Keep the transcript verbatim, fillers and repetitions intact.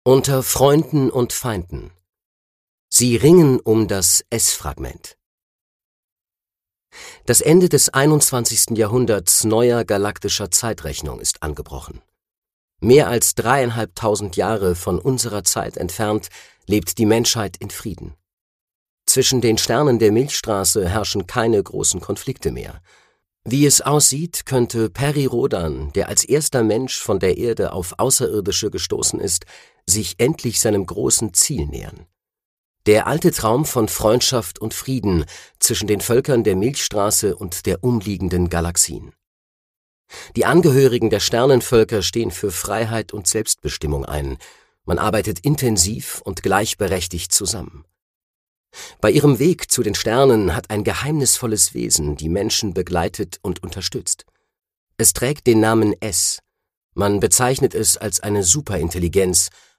Unter Freunden und Feinden. Sie ringen um das S-Fragment. Das Ende des einundzwanzigsten Jahrhunderts neuer galaktischer Zeitrechnung ist angebrochen. Mehr als dreieinhalbtausend Jahre von unserer Zeit entfernt lebt die Menschheit in Frieden. Zwischen den Sternen der Milchstraße herrschen keine großen Konflikte mehr. Wie es aussieht, könnte Peri Rodan, der als erster Mensch von der Erde auf Außerirdische gestoßen ist, sich endlich seinem großen Ziel nähern. Der alte Traum von Freundschaft und Frieden zwischen den Völkern der Milchstraße und der umliegenden Galaxien. Die Angehörigen der Sternenvölker stehen für Freiheit und Selbstbestimmung ein. Man arbeitet intensiv und gleichberechtigt zusammen. Bei ihrem Weg zu den Sternen hat ein geheimnisvolles Wesen die Menschen begleitet und unterstützt. Es trägt den Namen S. Man bezeichnet es als eine Superintelligenz